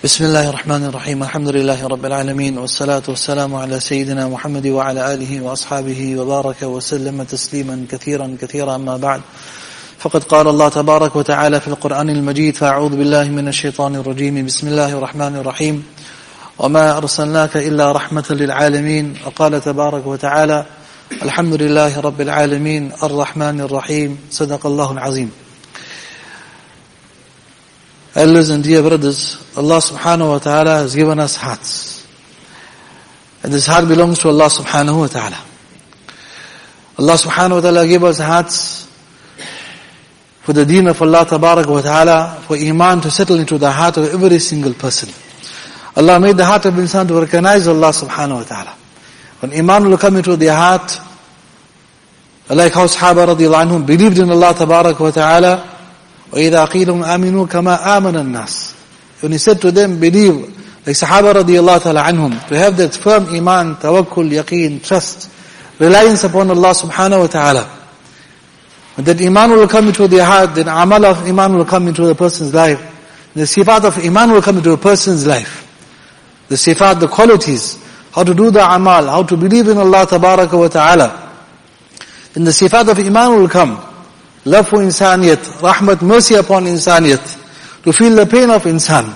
بسم الله الرحمن الرحيم الحمد لله رب العالمين والصلاة والسلام على سيدنا محمد وعلى آله وأصحابه وبارك وسلم تسليما كثيرا كثيرا أما بعد فقد قال الله تبارك وتعالى في القرآن المجيد فأعوذ بالله من الشيطان الرجيم بسم الله الرحمن الرحيم وما أرسلناك إلا رحمة للعالمين وقال تبارك وتعالى الحمد لله رب العالمين الرحمن الرحيم صدق الله العظيم. Elders and dear brothers, Allah subhanahu wa ta'ala has given us hearts. And this heart belongs to Allah subhanahu wa ta'ala. Allah subhanahu wa ta'ala gave us hearts for the deen of Allah tabarak wa ta'ala, for iman to settle into the heart of every single person. Allah made the heart of insan to recognize Allah subhanahu wa ta'ala. When iman will come into their heart, like how Sahaba radiallahu anhum believed in Allah tabarak wa ta'ala, وَإِذَا قِيلُمْ آمِنُوا كَمَا آمَنَ النَّاسِ. When he said to them, believe, like Sahaba radiallahu ta'ala anhum, to have that firm iman, tawakkul, yaqeen, trust, reliance upon Allah subhanahu wa ta'ala. When that iman will come into their heart, then amal of iman will come into the person's life. The sifat of iman will come into a person's life. The sifat, the qualities, how to do the amal, how to believe in Allah tabaraka wa ta'ala. Then the sifat of iman will come. Love for insaniyat, rahmat, mercy upon insaniyat, to feel the pain of insan.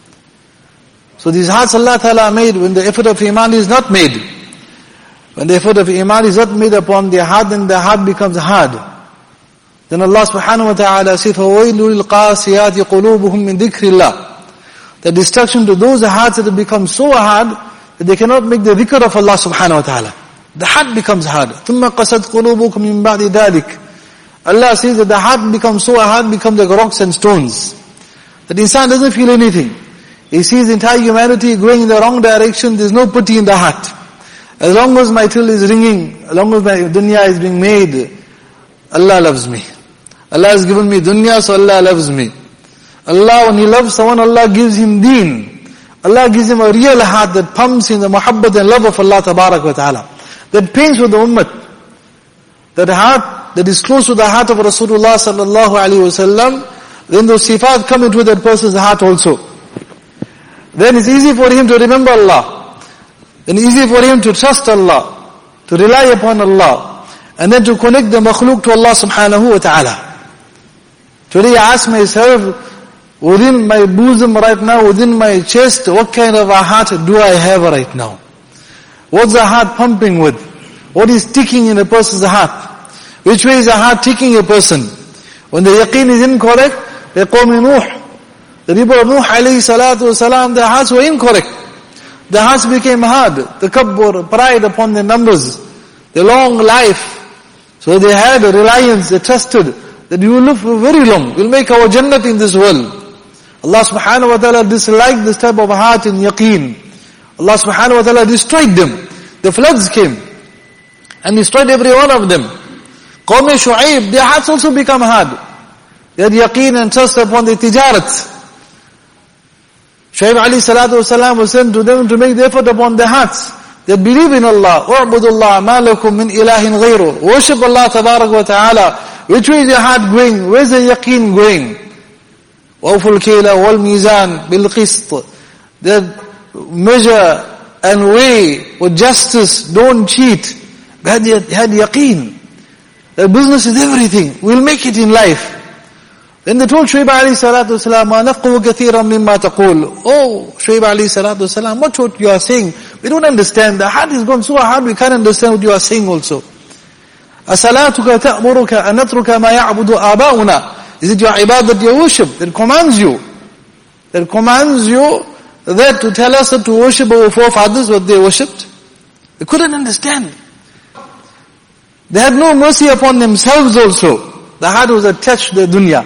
So these hearts Allah Ta'ala made when the effort of iman is not made. When the effort of iman is not made upon their heart, then the heart becomes hard. Then Allah subhanahu wa ta'ala said, فَوَيْلُ لِلْقَاسِيَاتِ قُلُوبُهُمْ مِنْ ذِكْرِ اللَّهِ. The destruction to those hearts that have become so hard that they cannot make the dhikr of Allah subhanahu wa ta'ala. The heart becomes hard. ثُمَّ قَسَتْ قُلُوبُكُمْ مِنْ بَعْدِ ذَلِكَ. Allah says that the heart becomes so hard, becomes like rocks and stones. That insan doesn't feel anything. He sees entire humanity going in the wrong direction, there's no pity in the heart. As long as my till is ringing, as long as my dunya is being made, Allah loves me. Allah has given me dunya, so Allah loves me. Allah, when He loves someone, Allah gives him deen. Allah gives him a real heart that pumps in the muhabbat and love of Allah tabarak wa ta'ala. That pains for the ummah. That heart that is close to the heart of Rasulullah sallallahu alaihi wasallam, then those sifat come into that person's heart also. Then it's easy for him to remember Allah. Then easy for him to trust Allah, to rely upon Allah, and then to connect the makhluk to Allah subhanahu wa ta'ala. Today I ask myself, within my bosom right now, within my chest, what kind of a heart do I have right now? What's the heart pumping with? What is ticking in a person's heart? Which way is the heart taking a person? When the yaqeen is incorrect, the qawm Nuh, the people of Nuh alayhi salatu wasalam, their hearts were incorrect. Their hearts became hard. The kabbur, pride upon their numbers, the long life. So they had a reliance, they trusted that we will live for very long. We'll make our jannat in this world. Allah subhanahu wa ta'ala disliked this type of heart in yaqeen. Allah subhanahu wa ta'ala destroyed them. The floods came and destroyed every one of them. Qawm Shu'aib, their hearts also become hard. They had yaqeen and trust upon the tijarat. Shu'aib alayhi salatu wasalam was sent to them to make the effort upon their hearts. They believe in Allah. U'budu Allah, ma lakum min ilahin ghayru. Worship Allah tabarak wa ta'ala. Which way is your heart going? Where's the yaqeen going? Wa'uful kayla wal mizan bil qist. They measure and weigh with justice. Don't cheat. They had yaqeen. The business is everything. We'll make it in life. Then they told Shu'aib alayhi salatu wasalam, مَا نَفْقُهُ كَثِيرًا مِمَّا تَقُولُ. Oh, Shu'aib alayhi salatu wasalam, what you are saying? We don't understand. The heart is gone so hard, we can't understand what you are saying also. أَصَلَاتُكَ تَأْمُرُكَ أَن نَتْرُكَ مَا يَعْبُدُ آبَاؤُنَا. Is it your ibadat, your worship, that commands you? That commands you that to tell us that to worship our forefathers, what they worshipped? They couldn't understand. They had no mercy upon themselves also. The heart was attached to the dunya.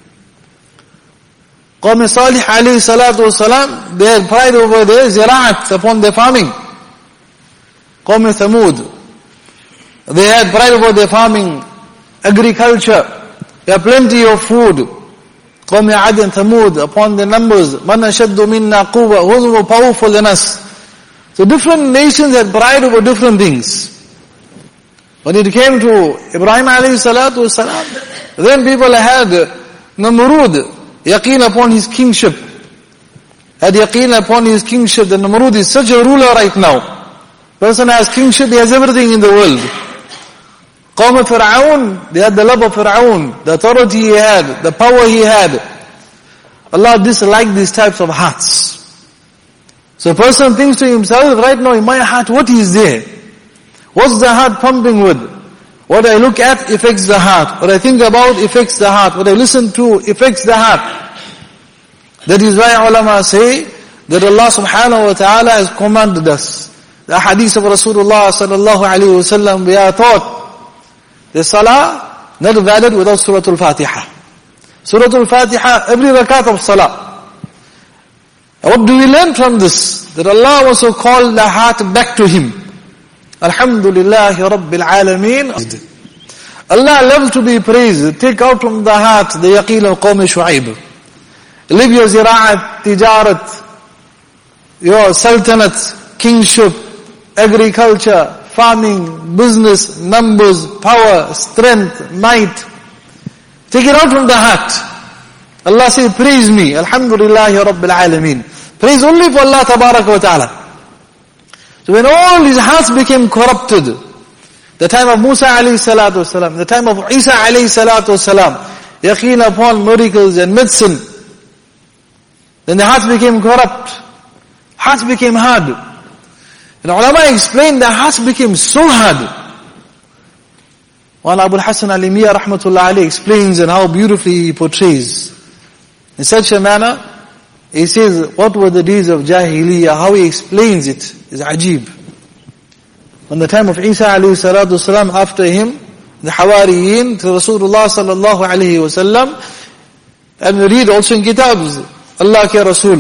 Qawm Salih alayhi salatu wasalam, they had pride over their zira'at, upon their farming. Qawm Thamud, they had pride over their farming, agriculture. They had plenty of food. Qawm Ad and Thamud, upon their numbers, man ashaddu minna quwwa, who's more powerful than us? So different nations had pride over different things. When it came to Ibrahim alayhi salatu wasalam, then people had Namrud, yaqeen upon his kingship. had yaqeen upon his kingship. The Namrud is such a ruler right now. Person has kingship, he has everything in the world. Qawm Fir'aun, they had the love of Fir'aun, the authority he had, the power he had. Allah disliked these types of hearts. So a person thinks to himself, right now in my heart, what is there? What's the heart pumping with? What I look at affects the heart. What I think about affects the heart. What I listen to affects the heart. That is why ulama say that Allah subhanahu wa ta'ala has commanded us. The hadith of Rasulullah sallallahu alayhi wa sallam, we are taught the salah not valid without Surah Al-Fatiha. Surah Al-Fatiha, every rakat of salah. What do we learn from this? That Allah also called the heart back to Him. Alhamdulillahi Rabbil Alameen. Allah loves to be praised. Take out from the heart the yaqeen of Qawm Shu'aib. Live your zira'at, tijarat, your sultanate, kingship, agriculture, farming, business, numbers, power, strength, might. Take it out from the heart. Allah says, praise me. Alhamdulillahi Rabbil Alameen. Praise only for Allah Tabaraka wa Ta'ala. So when all his hearts became corrupted, the time of Musa alayhi salatu wasalam, the time of Isa alayhi salatu wasalam, yaqeen upon miracles and medicine, then the hearts became corrupt. Hearts became hard. And ulama explained the hearts became so hard. While Abu al-Hasan al-Imiyya rahmatullah alayhi explains and how beautifully he portrays. In such a manner, he says, what were the days of Jahiliyyah? How he explains it is ajib. On the time of Isa alayhi salatu wasalam, after him, the Hawariyin to Rasulullah sallallahu alayhi wasallam, and we read also in kitabs, Allah ke Rasul,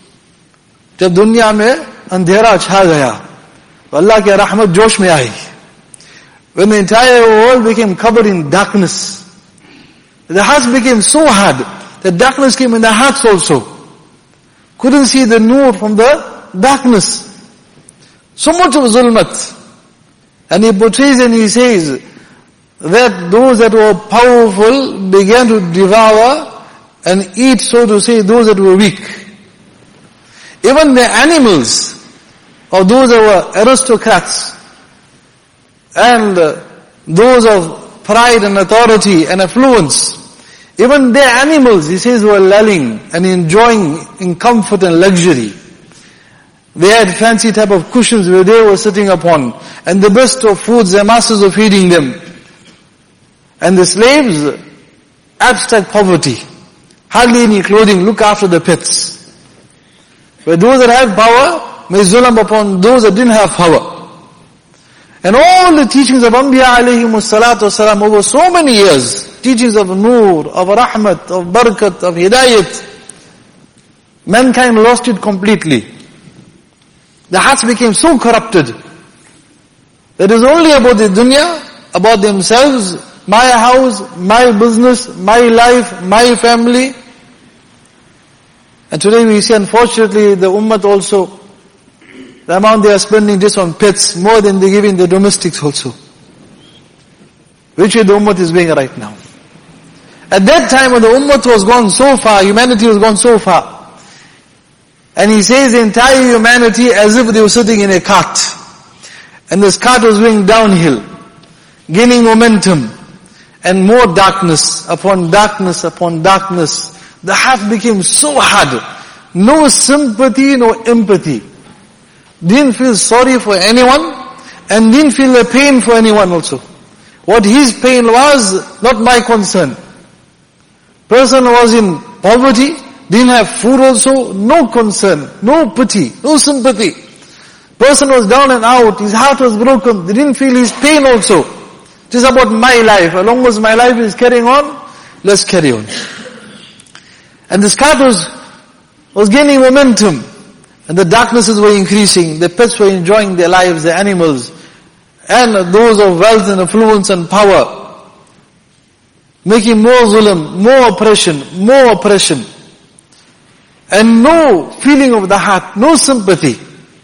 jab dunya mein andhera chha gaya, Allah ke rahmat josh mein aayi. When the entire world became covered in darkness, the hearts became so hard, that darkness came in the hearts also. Couldn't see the nur from the darkness. So much of zulmat. And he portrays and he says that those that were powerful began to devour and eat, so to say, those that were weak. Even the animals of those that were aristocrats and those of pride and authority and affluence, even their animals, he says, were lulling and enjoying in comfort and luxury. They had fancy type of cushions where they were sitting upon, and the best of foods their masters were feeding them. And the slaves, abstract poverty, hardly any clothing, look after the pets. Where those that had power may zulm upon those that didn't have power. And all the teachings of Anbiya alayhimus salatu wasalam over so many years, teachings of nur, of rahmat, of barakat, of hidayat, mankind lost it completely. The hearts became so corrupted that it is only about the dunya, about themselves, my house, my business, my life, my family. And today we see, unfortunately, the ummah also, the amount they are spending just on pets more than they give in the domestics also. Which way the ummah is being right now. At that time when the ummah was gone so far, humanity was gone so far. And he says the entire humanity as if they were sitting in a cart. And this cart was going downhill, gaining momentum. And more darkness upon darkness upon darkness. The heart became so hard. No sympathy, no empathy. Didn't feel sorry for anyone and didn't feel the pain for anyone also. What his pain was, not my concern. Person was in poverty, didn't have food also, no concern, no pity, no sympathy. Person was down and out, his heart was broken, they didn't feel his pain also. It is about my life. As long as my life is carrying on, let's carry on. And this cart was gaining momentum. And the darknesses were increasing. The pets were enjoying their lives, the animals. And those of wealth and affluence and power. Making more zulm, more oppression. And no feeling of the heart, no sympathy.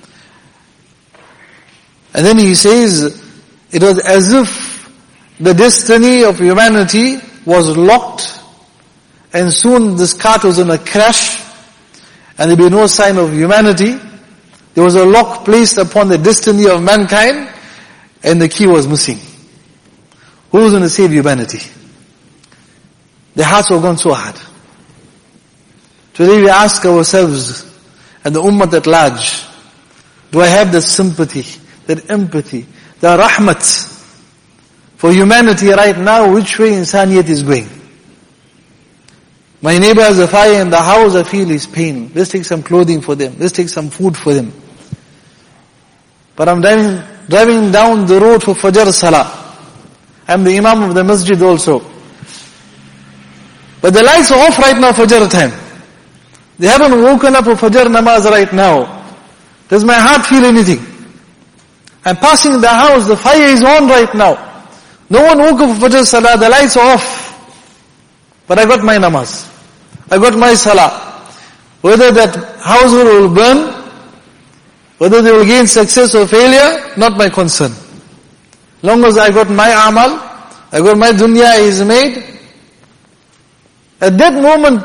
And then he says, it was as if the destiny of humanity was locked, and soon this cart was in a crash, and there be no sign of humanity. There was a lock placed upon the destiny of mankind, and the key was missing. Who was going to save humanity? Their hearts were gone so hard. Today we ask ourselves, and the ummah at large, do I have the sympathy, that empathy, the rahmat for humanity right now, which way insaniyat is going? My neighbor has a fire in the house, I feel his pain. Let's take some clothing for them. Let's take some food for them. But I'm driving down the road for Fajr Salah. I'm the Imam of the masjid also. But the lights are off right now, Fajr time. They haven't woken up for Fajr namaz right now. Does my heart feel anything? I'm passing the house, the fire is on right now. No one woke up for Fajr Salah, the lights are off. But I got my namaz. I got my salah. Whether that household will burn, whether they will gain success or failure, not my concern. Long as I got my amal, I got my dunya is made. At that moment,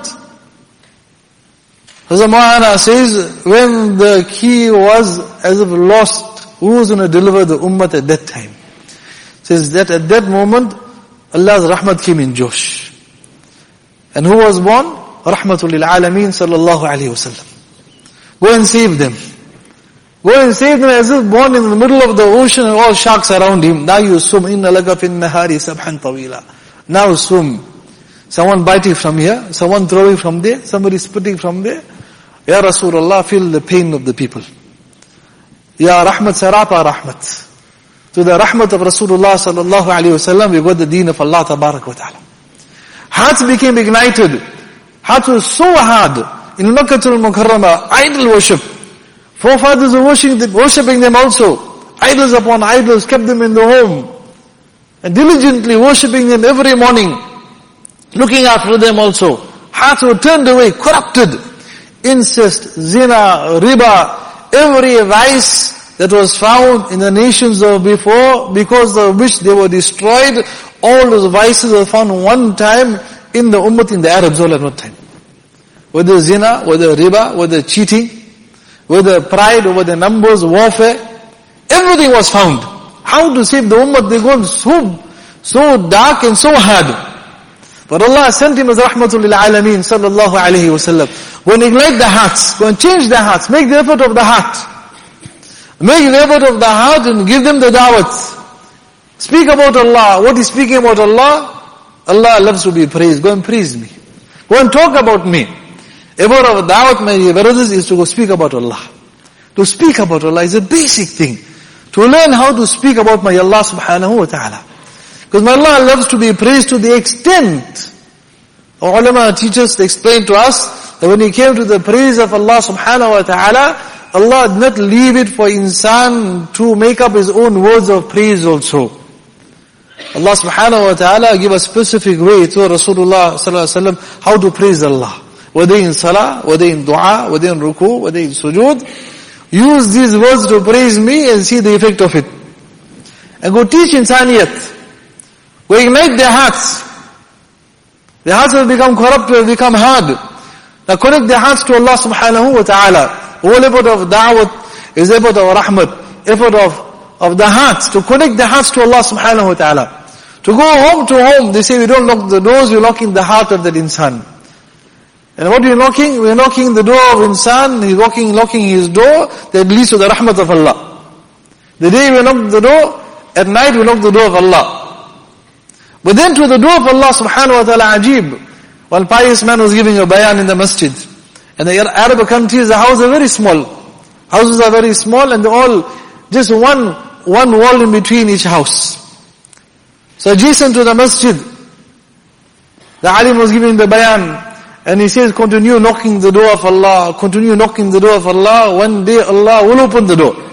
Hazrat Maulana says, when the key was as if lost, who was going to deliver the ummah at that time? Says that at that moment, Allah's rahmat came in Josh. And who was born? Rahmatul lil Alameen sallallahu alayhi wa sallam. Go and save them. Go and save them as if born in the middle of the ocean and all sharks around him. Now you swim. Inna laka fin nahari sabhan tawila. Now swim. Someone biting from here, someone throwing from there, somebody spitting from there. Ya Rasulullah, feel the pain of the people. Ya Rahmat Sarapa Rahmat. To the Rahmat of Rasulullah sallallahu alayhi wa sallam, we got the deen of Allah tabarak wa ta'ala. Hearts became ignited. Hearts were so hard. In Makkatul Mukarramah, idol worship. Forefathers were worshipping them also. Idols upon idols, kept them in the home. And diligently worshipping them every morning. Looking after them also. Hearts were turned away, corrupted. Incest, zina, riba, every vice that was found in the nations of before, because of which they were destroyed, all those vices were found one time in the ummah, in the Arabs all at one time. Whether zina, whether riba, whether cheating, whether pride, whether numbers, warfare, everything was found. How to save the ummah? They gone so dark and so hard. But Allah sent him as rahmatul lil alameen sallallahu alayhi wa sallam. Go and ignite the hearts, go and change the hearts, make the effort of the heart. Make the effort of the heart and give them the da'wat. Speak about Allah. What is speaking about Allah? Allah loves to be praised. Go and praise me. Go and talk about me. Effort of da'wat, my brothers, is to go speak about Allah. To speak about Allah is a basic thing. To learn how to speak about my Allah subhanahu wa ta'ala. Because my Allah loves to be praised to the extent. Our ulama teachers explained to us that when he came to the praise of Allah subhanahu wa ta'ala, Allah did not leave it for insan to make up his own words of praise also. Allah subhanahu wa ta'ala give a specific way to Rasulullah sallallahu alaihi wasallam how to praise Allah. Whether in salah, whether in dua, whether in ruku, whether in sujood. Use these words to praise me and see the effect of it. And go teach insaniyat. Go ignite their hearts. Their hearts have become corrupt, have become hard. Now connect their hearts to Allah subhanahu wa ta'ala. All effort of da'wat is effort of rahmat, effort of the hearts, to connect the hearts to Allah subhanahu wa ta'ala. To go home to home, they say we don't lock the doors, we lock in the heart of that insan. And what we're knocking? We're knocking the door of insan, he's locking his door, that leads to the rahmat of Allah. The day we knock the door, at night we knock the door of Allah. But then to the door of Allah subhanahu wa ta'ala, ajib. One pious man was giving a bayan in the masjid. And the Arab countries, the houses are very small. Houses are very small and they're all just one wall in between each house. So adjacent to the masjid, the alim was giving the bayan. And he says, continue knocking the door of Allah, continue knocking the door of Allah, one day Allah will open the door.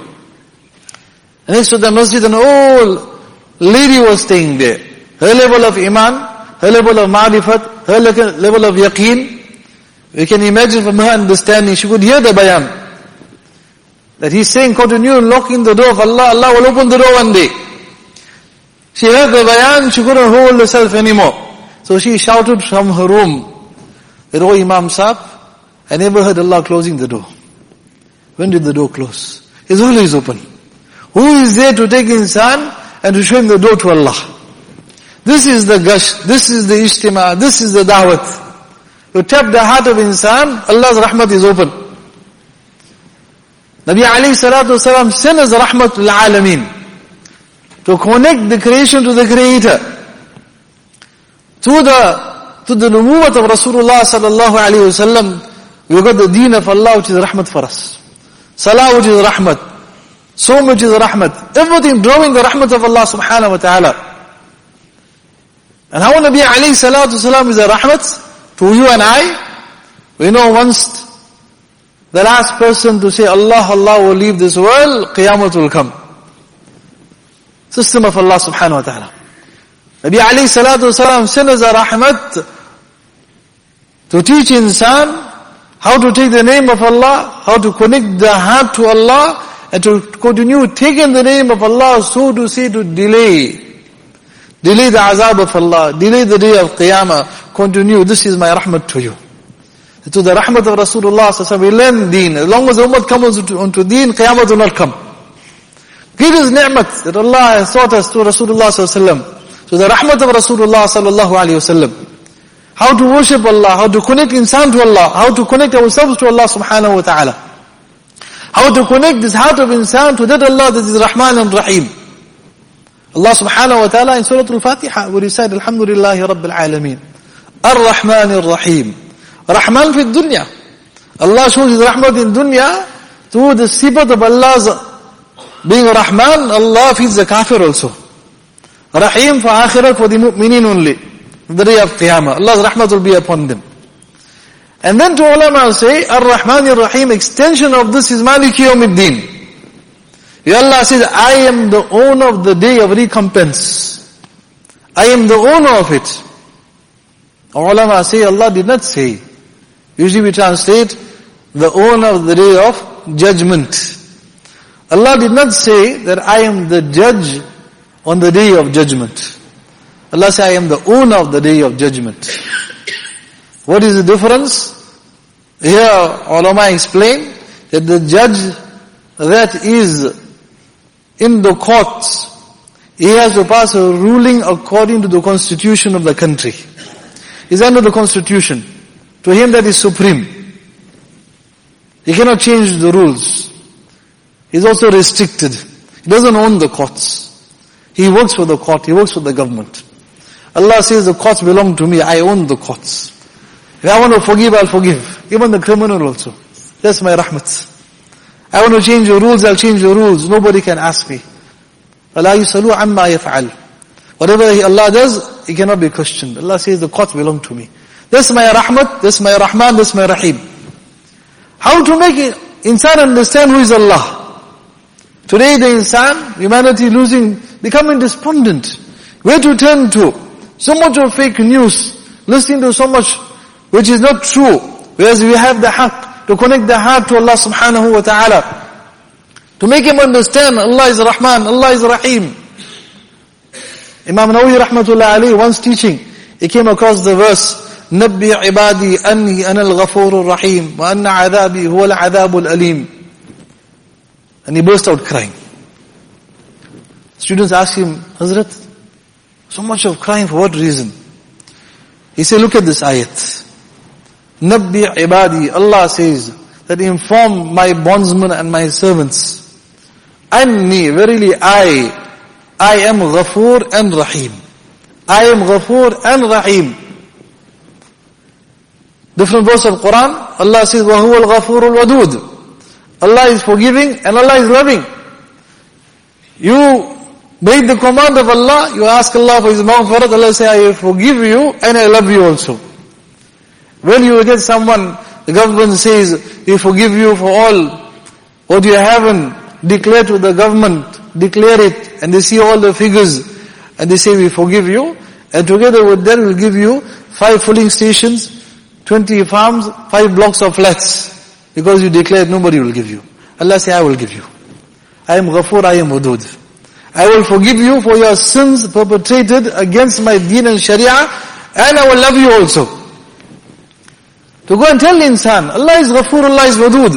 And next to the masjid, an old lady was staying there. Her level of iman, her level of ma'rifat, her level of yaqeen, we can imagine from her understanding, she could hear the bayan. That he's saying, continue knocking the door of Allah, Allah will open the door one day. She heard the bayan, she couldn't hold herself anymore. So she shouted from her room, that, oh Imam Sahib, I never heard Allah closing the door. When did the door close? It's always open. Who is there to take insan and to show him the door to Allah? This is the gush, this is the ijtima, this is the da'wat. To tap the heart of insan, Allah's rahmat is open. Nabi alayhi salatu wasalam sent as rahmat lil alameen. To connect the creation to the creator. To the nubuwwat of Rasulullah sallallahu alayhi wasallam, we got the deen of Allah which is rahmat for us. Salah which is rahmat. So much is rahmat. Everything drawing the rahmat of Allah subhanahu wa ta'ala. And how Nabi alayhi salatu wasalam is a rahmat to you and I? We know once the last person to say Allah, Allah will leave this world, Qiyamah will come. System of Allah subhanahu wa ta'ala. Nabi alayhi salatu wasalam sent as a rahmat to teach insan how to take the name of Allah, how to connect the heart to Allah, and to continue taking the name of Allah, so to say, to delay the azab of Allah, delay the day of Qiyamah, continue, this is my rahmat to you. To the rahmat of Rasulullah sallallahu alaihi wasallam, we learn deen. As long as the ummah comes onto deen, Qiyamah will not come. Greatest ni'mat that Allah has taught us to Rasulullah sallallahu alaihi wasallam, to the rahmat of Rasulullah sallallahu alaihi wasallam. How to worship Allah, how to connect insan to Allah, how to connect ourselves to Allah subhanahu wa ta'ala. How to connect this heart of insan to that Allah that is Rahman and Rahim. Allah subhanahu wa ta'ala in Surah Al-Fatiha we recite Alhamdulillahi Rabbil Alameen. Ar-Rahman Ar-Rahim. Rahman fi dunya. Allah shows His rahmat in dunya through the sifat of Allah's being Rahman. Allah feeds the kafir also. Rahim for akhirat, for the mu'minin only. The day of Qiyamah. Allah's rahmat will be upon them. And then to ulama say, Ar-Rahman Ar-Rahim, extension of this is Maliki Yawmiddin. Allah says, I am the owner of the day of recompense. I am the owner of it. Ulama say, Allah did not say. Usually we translate, the owner of the day of judgment. Allah did not say that I am the judge on the day of judgment. Allah says, I am the owner of the day of judgment. What is the difference? Here, ulama explain that the judge that is in the courts, he has to pass a ruling according to the constitution of the country. He's under the constitution. To him that is supreme. He cannot change the rules. He's also restricted. He doesn't own the courts. He works for the court, he works for the government. Allah says the courts belong to me, I own the courts. If I want to forgive, I'll forgive. Even the criminal also. That's my rahmat. I want to change your rules, I'll change your rules. Nobody can ask me. فَلَا يُسَلُوا عَمَّا يَفْعَلُ. Whatever Allah does, He cannot be questioned. Allah says the courts belong to me. That's my rahmat, that's my rahman, that's my rahim. How to make insan understand who is Allah? Today the insan, humanity becoming despondent. Where to turn to? So much of fake news, listening to so much which is not true. Whereas we have the haqq, to connect the heart to Allah subhanahu wa ta'ala. To make him understand Allah is Rahman, Allah is Rahim. Imam Nawawi rahmatullah alayhi once teaching, he came across the verse, نَبِّ عِبَادِي أَنِّي أَنَا الْغَفُورُ الرَّحِيمُ وَأَنَّ عَذَابِي هُوَ الْعَذَابُ الْأَلِيمُ. And he burst out crying. Students asked him, Hazrat, so much of crying, for what reason? He said, look at this ayat. Nabbi ibadi, Allah says, that inform my bondsmen and my servants. Anni, verily I am Ghafoor and Rahim. I am Ghafoor and Rahim. Different verse of Quran, Allah says, وَهُوَ الْغَفُورُ الْوَدُودُ. Allah is forgiving and Allah is loving. You break the command of Allah, you ask Allah for His maghfirat, Allah say, I forgive you and I love you also. When you get someone, the government says, we forgive you for all what you haven't declared to the government, declare it, and they see all the figures, and they say, we forgive you, and together with that we'll give you 5 filling stations, 20 farms, 5 blocks of flats, because you declared nobody will give you. Allah say, I will give you. I am Ghafoor, I am Wadud. I will forgive you for your sins perpetrated against my deen and sharia, and I will love you also. To go and tell the insan, Allah is Ghafoor, Allah is Wadud.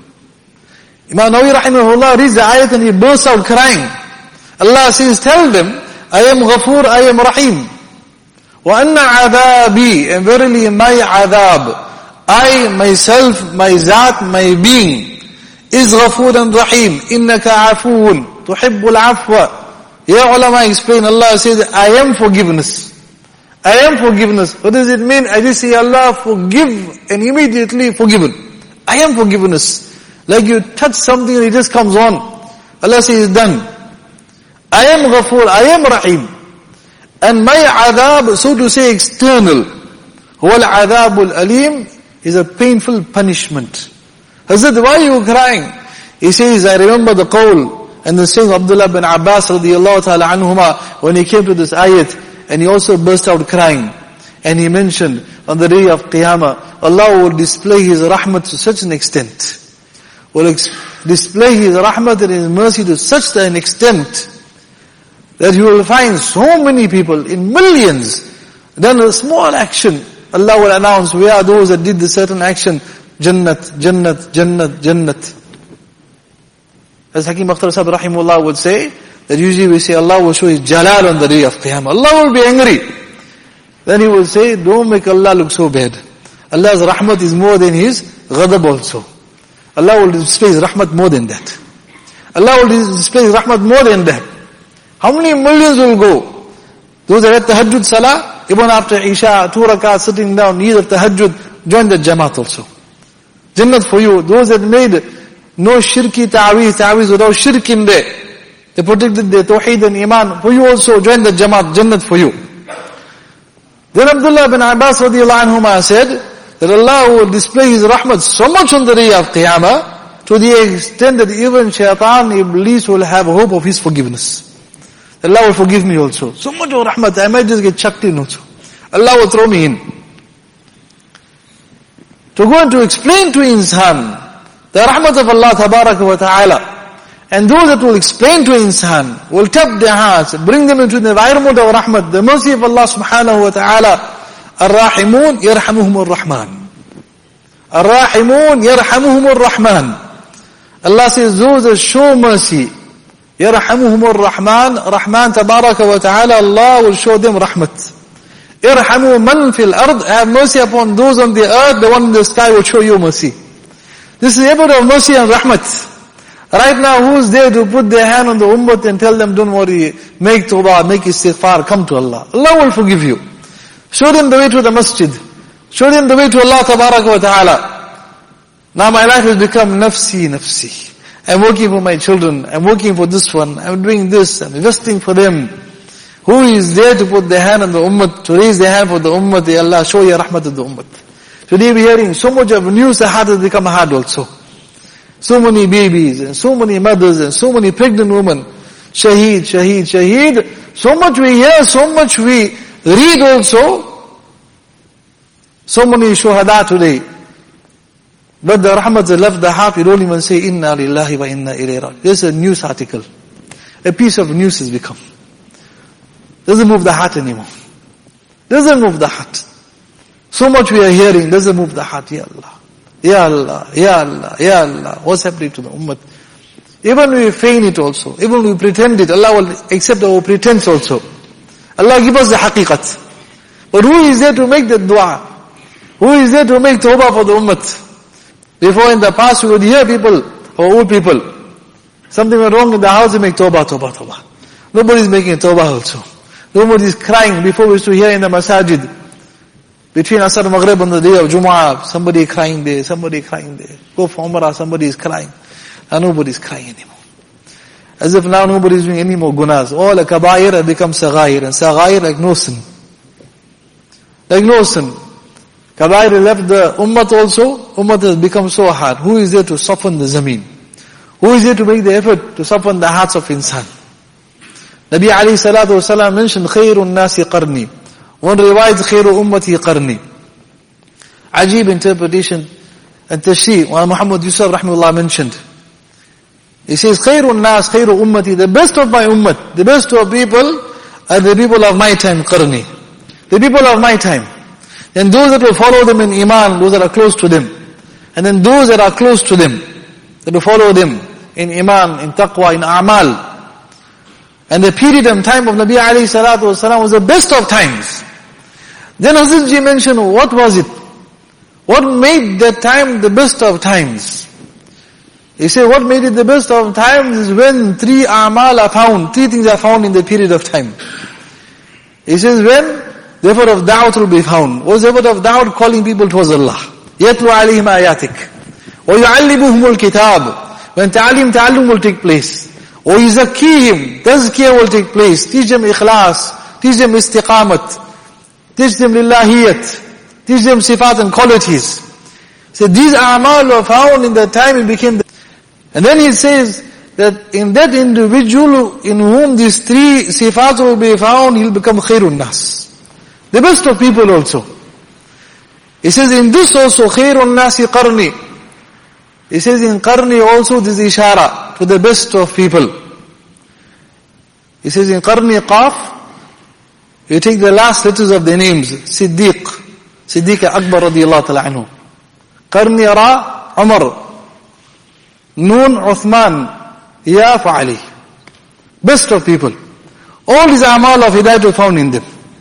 Imam Nawawi rahimahullah reads the ayat and he bursts out crying. Allah says, tell them, I am Ghafoor, I am Rahim. وَأَنَّ عَذَابِي, and verily my adhab, I, myself, my zat, my being, is Ghafoor and Rahim. إِنَّكَ عَفُوٌ تُحِبُّ الْعَفْوَ. Here ulama explain, Allah says, I am forgiveness. I am forgiveness. What does it mean? I just say, Allah forgive, and immediately forgiven. I am forgiveness. Like you touch something and it just comes on. Allah says, done. I am Ghafoor, I am Rahim. And my adhab, so to say, external. Wal adhabul alim is a painful punishment. Hazrat, why are you crying? He says, I remember the qawl and the saying of Abdullah bin Abbas radiyallahu ta'ala anhuma when he came to this ayat, and he also burst out crying. And he mentioned, on the day of Qiyamah, Allah will display His rahmat to such an extent. Will display His rahmat and His mercy to such an extent that you will find so many people in millions done a small action. Allah will announce, where are those that did the certain action? Jannat, Jannat, Jannat, Jannat. As Hakim Akhtar Sahib rahimullah would say, that usually we say Allah will show His jalal on the day of Qiyamah. Allah will be angry. Then He will say, don't make Allah look so bad. Allah's rahmat is more than His ghadab also. Allah will display His rahmat more than that. Allah will display His rahmat more than that. How many millions will go? Those that had tahajjud salah, even after Isha, 2 rakats sitting down, need of tahajjud, join the Jamaat also. Jannat for you. Those that made no shirki ta'weez without shirk in there, they protected their tawheed and iman, for you also, join the Jamaat, Jannat for you. Then Abdullah bin Abbas radiyallahu anhuma said, that Allah will display His rahmat so much on the day of Qiyamah, to the extent that even shaitan, Iblis will have hope of his forgiveness. Allah will forgive me also. So much of rahmat, I might just get chucked in also. Allah will throw me in. To go and to explain to insan the rahmat of Allah tabaraka wa ta'ala, and those that will explain to insan, will tap their hearts, bring them into the environment of rahmat, the mercy of Allah subhanahu wa ta'ala. Ar-Rahimun yarhamuhum ar-Rahman. Ar-Rahimun yarhamuhum ar-Rahman. Allah says, those that show mercy, yarhamuhum ar-Rahman, Rahman tabaraka wa ta'ala, Allah will show them rahmat. Irhamu man fil ard, have mercy upon those on the earth, the one in the sky will show you mercy. This is a bit of mercy and rahmat. Right now, who's there to put their hand on the ummah and tell them, don't worry, make tawbah, make istighfar, come to Allah. Allah will forgive you. Show them the way to the masjid. Show them the way to Allah tabaraka wa ta'ala. Now my life has become nafsi, nafsi. I'm working for my children, I'm working for this one, I'm doing this, I'm investing for them. Who is there to put their hand on the ummah, to raise their hand for the ummah? Ya Allah, show your rahmat to the ummah. Today we're hearing so much of news, the heart has become hard also. So many babies, and so many mothers, and so many pregnant women. Shaheed, shaheed, shaheed. So much we hear, so much we read also. So many shuhada today. But the rahmat that left the heart, we don't even say, Inna lillahi wa inna ilayhi raji'un. There's a news article. A piece of news has become. Doesn't move the heart anymore. Doesn't move the heart. So much we are hearing, doesn't move the heart. Ya Allah. Ya Allah, Ya Allah, Ya Allah. What's happening to the ummah? Even we feign it also. Even we pretend it, Allah will accept our pretense also. Allah give us the haqiqat. But who is there to make the dua? Who is there to make tawbah for the ummah? Before in the past we would hear people, or old people, something went wrong in the house, they make tawbah, tawbah, tawbah. Nobody is making tawbah also. Nobody is crying. Before we used to hear in the masajid, between Asr and Maghrib on the day of Jumu'ah, somebody crying there, somebody crying there. Go for Umrah, somebody is crying. And nobody is crying anymore. As if now nobody is doing any more gunas. All the kabair have become saghair, and saghair like no sin. Like no sin. Kabair left the ummah also, ummah has become so hard. Who is there to soften the zameen? Who is there to make the effort to soften the hearts of insan? Nabi alayhi salatu wasalam mentioned, khairun nasi qarni. One riwayat, khairu ummati qarni. Ajib interpretation and tashri', one Muhammad Yusuf rahimahullah mentioned. He says, khairun nas, khairu ummati, the best of my ummah, the best of people are the people of my time, qarni. The people of my time. Then those that will follow them in Iman, those that are close to them. And then those that are close to them, that will follow them in Iman, in Taqwa, in A'mal. And the period and time of Nabi alayhi salatu wasalam was the best of times. Then Hazrat Ji mentioned, what was it? What made that time the best of times? He said, what made it the best of times is when 3 a'mal are found, 3 things are found in the period of time. He says, when the effort of da'wat will be found. What is the effort of da'wat? Calling people towards Allah. يَتْلُوا عَلَيْهِمْ آيَاتِكَ وَيُعَلِّمُهُمُ الْكِتَابِ When ta'lim will take place. وَيُزَكِّيهِمْ Tazkiyah will take place. Teach them ikhlas. Teach them istiqamat. Teach them lillahiyat. Teach them sifat and qualities. So these a'mal were found in the time it became. And then he says that in that individual in whom these 3 sifat will be found, he'll become khairun nas. The best of people also. He says in this also, khairun nasi qarni. He says in qarni also this ishara to the best of people. He says in qarni qaf, you take the last letters of the names, Siddiq Akbar radiyallahu ta'ala anhu. Qarni ra, Umar. Noon, Uthman. Ya fa'ali. Best of people. All these a'mal of hidayat are found in them.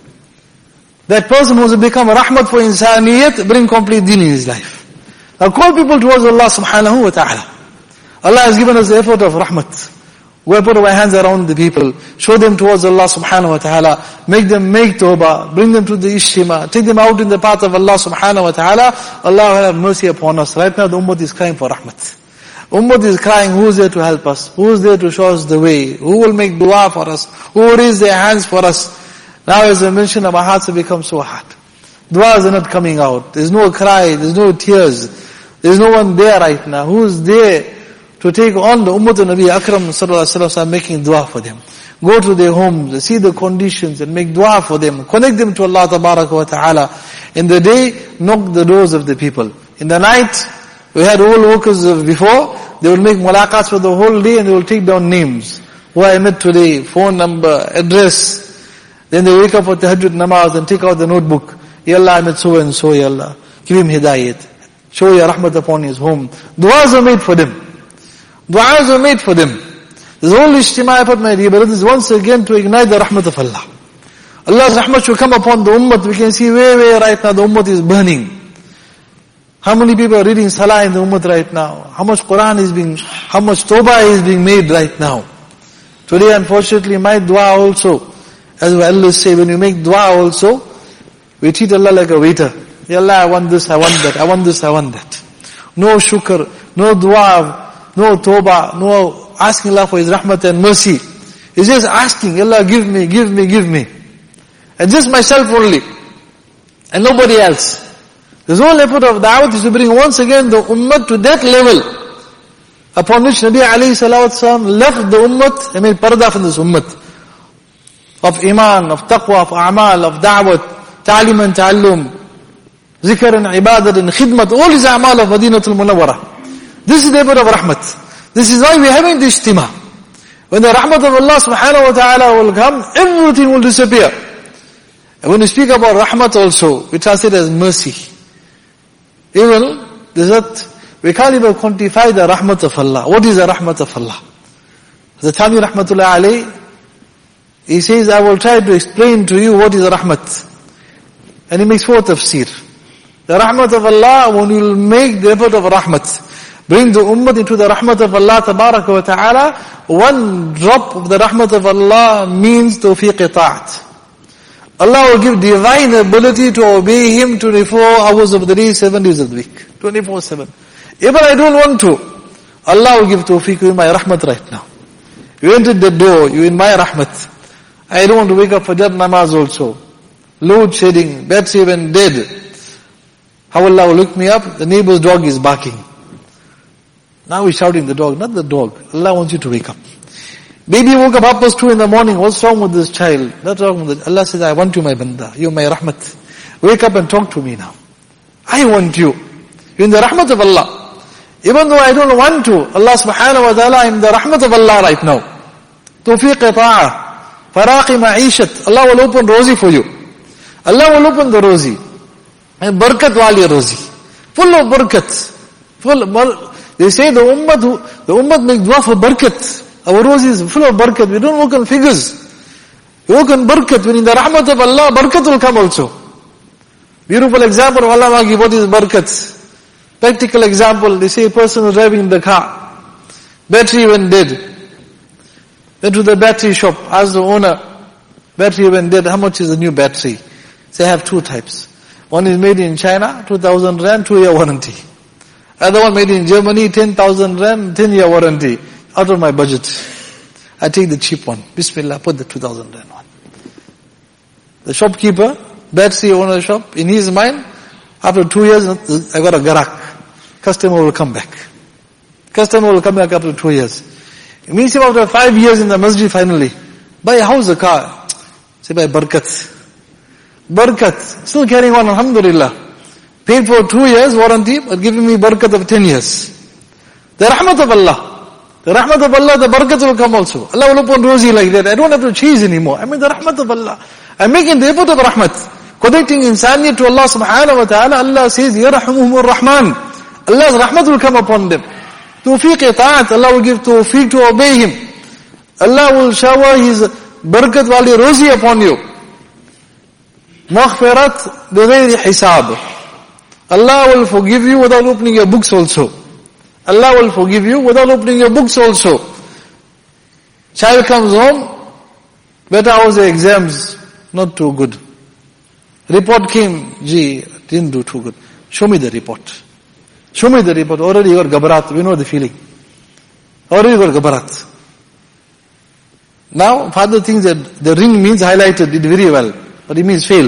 That person who has become a rahmat for insaniyat, bring complete deen in his life. Now call people towards Allah subhanahu wa ta'ala. Allah has given us the effort of rahmat. We put our hands around the people, show them towards Allah subhanahu wa ta'ala, make them make tawbah, bring them to the ishtima, take them out in the path of Allah subhanahu wa ta'ala. Allah will have mercy upon us. Right now the ummah is crying for rahmat. Ummah is crying, who is there to help us? Who is there to show us the way? Who will make dua for us? Who will raise their hands for us? Now as I mentioned, our hearts have become so hard. Duas are not coming out. There's no cry, there's no tears. There's no one there right now. Who is there to take on the ummah of Nabi Akram sallallahu alaihi wasallam, making dua for them? Go to their homes, see the conditions and make dua for them. Connect them to Allah tabaraka wa ta'ala. In the day, knock the doors of the people. In the night, we had all workers before, they will make mulaqats for the whole day and they will take down names. Who I met today, phone number, address. Then they wake up for tahajjud namaz and take out the notebook. Ya Allah, I met so and so, Ya Allah. Give him hidayat. Show your rahmat upon his home. Du'as are made for them. Du'as are made for them. This whole ijtima effort, my dear brothers, once again to ignite the rahmat of Allah. Allah's rahmat should come upon the ummah. We can see where right now the ummah is burning. How many people are reading salah in the ummah right now? How much Quran is being, how much tawbah is being made right now? Today unfortunately my dua also, as we always say, when you make dua also, we treat Allah like a waiter. Ya Allah, I want this, I want that, I want this, I want that. No shukr, no dua, no tawbah, no asking Allah for His rahmat and mercy. It's just asking, Allah give me, give me, give me. And just myself only. And nobody else. This whole effort of da'wat is to bring once again the ummah to that level upon which Nabi alayhi salatu wasalam left the ummah and made parda from this ummah. Of iman, of taqwa, of a'mal, of da'wat, ta'lim and ta'allum, zikr and ibadat and khidmat, all these a'mal of Madinatul Munawwarah. This is the effort of rahmat. This is why we are having the ijtima. When the rahmat of Allah subhanahu wa ta'ala will come, everything will disappear. And when we speak about rahmat also, we translate as mercy. Even, we can't even quantify the rahmat of Allah. What is the rahmat of Allah? The Thani rahmatullah alayhi, he says, I will try to explain to you what is rahmat. And he makes 4 tafsir. The rahmat of Allah, when you will make the effort of rahmat, bring the ummah into the rahmat of Allah tabaraka wa ta'ala, one drop of the rahmat of Allah means tawfiq ta'at. Allah will give divine ability to obey Him 24 hours of the day, 7 days of the week. 24/7. Even I don't want to, Allah will give tawfiq in my rahmat right now. You entered the door, you in my rahmat. I don't want to wake up for Fajr namaz also. Load shedding, battery even dead. How Allah will look me up? The neighbor's dog is barking. Now he's shouting the dog, not the dog. Allah wants you to wake up. Baby woke up 2:30 in the morning. What's wrong with this child? Not wrong with it. Allah says, I want you, my banda. You're my rahmat. Wake up and talk to me now. I want you. You're in the rahmat of Allah. Even though I don't want to, Allah subhanahu wa ta'ala, I'm in the rahmat of Allah right now. Tawfiq ta'ah. Faraqi ma'ishat. Allah will open rosy for you. Allah will open the rosy. And barakat wali rozi. Full of barakat. They say the ummah make dua for barakat. Our rozi is full of barakat. We don't work on figures. We work on barakat. When in the rahmat of Allah, barakat will come also. Beautiful example of Allah Magi, what is barakat? Practical example, they say a person was driving in the car. Battery went dead. Went to the battery shop, asked the owner, battery went dead, how much is the new battery? They have two types. One is made in China, 2,000 rand, 2-year warranty. Other one made in Germany, 10,000 rand, 10-year warranty. Out of my budget. I take the cheap one. Bismillah, put the 2,000 rand one. The shopkeeper, battery owner shop, in his mind, after 2 years, I got a garak. Customer will come back. Customer will come back after 2 years. It means after 5 years in the masjid finally. Buy a house, a car. Say buy barakat. Barakat. Still carrying on, alhamdulillah. Paid for 2 years warranty, but giving me barakat of 10 years. The rahmat of Allah. The rahmat of Allah, the barakat will come also. Allah will open rosy like that. I don't have to chase anymore. I mean the rahmat of Allah. I'm making the effort of rahmat. Connecting insaniyat to Allah subhanahu wa ta'ala. Allah says, Yarahumuhumur Rahman. Allah's rahmat will come upon them. Tawfiq ta'at, Allah will give tawfiq to obey Him. Allah will shower His barakat wali rozi upon you. Maghfirat bighayri hisab. Allah will forgive you without opening your books also. Allah will forgive you without opening your books also. Child comes home, better hours the exams, not too good. Report came, didn't do too good. Show me the report. Show me the report. Already you got gabarat. We know the feeling. Already you got gabarat. Now, father thinks that the ring means highlighted it very well. But it means fail.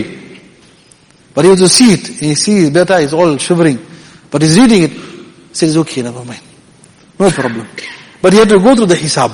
But he has to see it. He sees better, he's all shivering. But he's reading it. Says, okay, never mind. No problem. But he had to go through the hisab.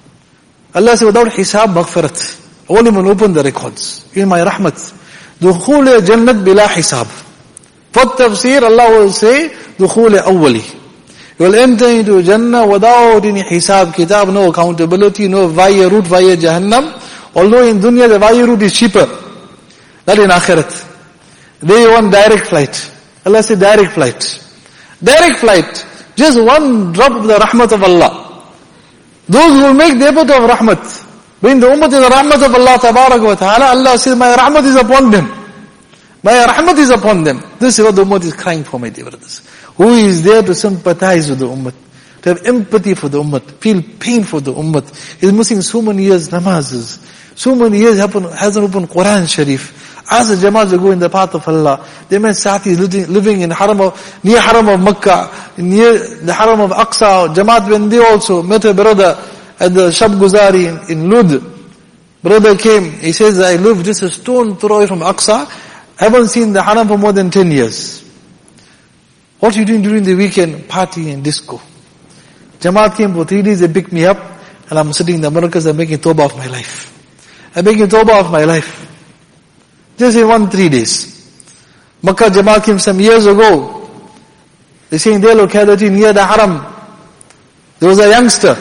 Allah says, without hisab, maghfirat. I won't even open the records. In my rahmat. Dukhul jannat bila hisab. For tafsir, Allah will say, Dukhul awwali. You will enter into Jannah without any hisab, kitab, no accountability, no via route, via Jahannam. Although in dunya the via route is cheaper. Not in akhirat. They want direct flight. Allah said direct flight. Direct flight. Just one drop of the rahmat of Allah. Those who will make the effort of rahmat. When the ummah is the rahmat of Allah tabarak wa ta'ala, Allah says, my rahmat is upon them. My rahmat is upon them. This is what the ummah is crying for, my dear brothers. Who is there to sympathize with the ummah? To have empathy for the ummah. Feel pain for the ummah. He's missing so many years namazes. So many years hasn't opened Quran Sharif. As the Jamaat go in the path of Allah, they met Satis living in near Haram of Makkah, near the Haram of Aqsa. Jamaat when they also met a brother at the Shab Guzari in Lud. Brother came, he says, I live just a stone throw away from Aqsa. Haven't seen the Haram for more than 10 years. What are you doing during the weekend? Party and disco. Jamaat came for 3 days, they picked me up, and I'm sitting in the Americas, I'm making tawbah of my life. I'm making tawbah of my life. Just in 1-3 days. Makkah Jamaat came some years ago. They say in their locality near the Haram, there was a youngster.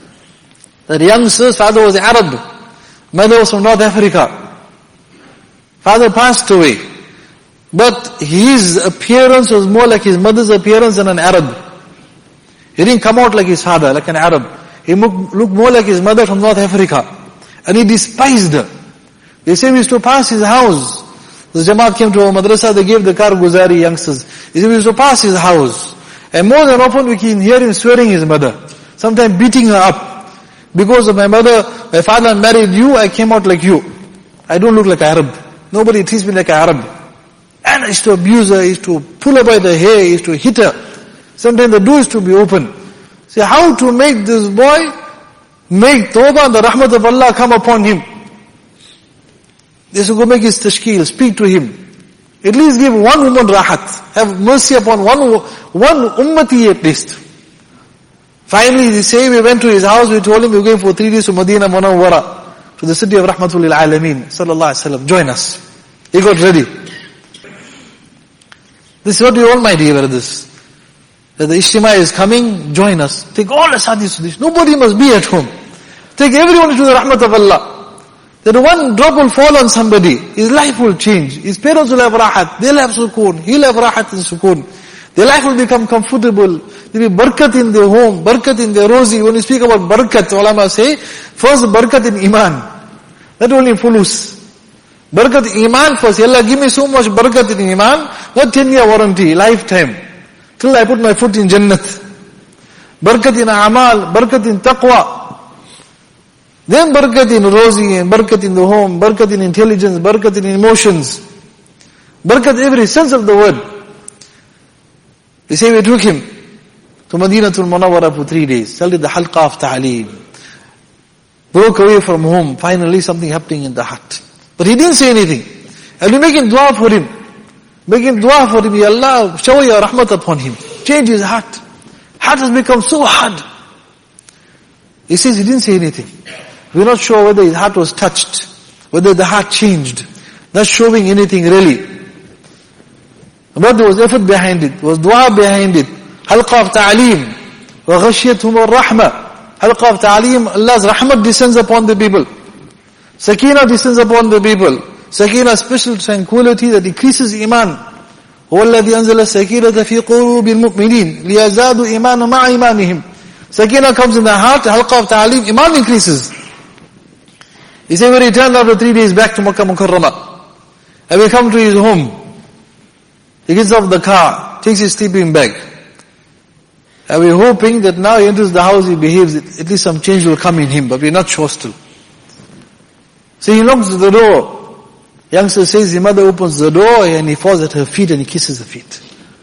That youngster's father was Arab. Mother was from North Africa. Father passed away. But his appearance was more like his mother's appearance than an Arab. He didn't come out like his father, like an Arab. He looked more like his mother from North Africa. And he despised her. They say we used to pass his house. The Jamaat came to our madrasa, they gave the car Guzari youngsters. They say we used to pass his house. And more than often we can hear him swearing his mother. Sometimes beating her up. Because of my father married you, I came out like you. I don't look like an Arab. Nobody treats me like an Arab. And I used to abuse her, I used to pull her by the hair, I used to hit her. Sometimes the door is to be open. Say how to make this boy make tawbah and the rahmat of Allah come upon him. They should go make his tashkeel, speak to him. At least give one woman rahat. Have mercy upon one ummati at least. Finally, they say we went to his house, we told him we were going for 3 days to Medina Munawwara, to the city of Rahmatul lil Alameen, sallallahu alaihi wasallam. Join us. He got ready. This is what we want, my dear brothers. That the Ijtima is coming, join us. Take all the sadhis to this. Nobody must be at home. Take everyone to the rahmat of Allah. that one drop will fall on somebody, his life will change. His parents will have rahat, they'll have sukoon, he'll have rahat and sukoon. Their life will become comfortable. There will be barakat in their home, barakat in their rozi. When we speak about barakat, ulama say, first barakat in iman. Not only in fulus. Barakat in iman first. Allah give me so much barakat in iman, not 10-year warranty, lifetime. Till I put my foot in Jannat. Barakat in amal, barakat in taqwa. Then barakat in rozi, and barakat in the home, barakat in intelligence, barakat in emotions. Barakat every sense of the word. They say we took him to Madinatul Munawwara for 3 days. Started the halqa of ta'aleem. Broke away from home. Finally something happening in the heart. But he didn't say anything. And we making dua for him. Making dua for him. Ya Allah, shower your rahmat upon him. Change his heart. Heart has become so hard. He says he didn't say anything. We're not sure whether his heart was touched. Whether the heart changed. Not showing anything really. But there was effort behind it, there was dua behind it. Halqa of ta'aleem. Wa ghashiyatuhum ar-rahmah. Halqa of ta'aleem, Allah's rahmat descends upon the people. Sakina descends upon the people. Sakina, special tranquility that increases iman. هو الذي أنزل السكينة في قلوب المؤمنين ليزدادوا إيمانا مع إيمانهم. Sakina comes in the heart, halqa of ta'aleem, iman increases. He said when he returned after 3 days back to Makkah Mukarramah, and we come to his home, he gets off the car, takes his sleeping bag. And we're hoping that now he enters the house, he behaves, at least some change will come in him, but we're not sure still. So he knocks at the door. Youngster says, his mother opens the door and he falls at her feet and he kisses her feet.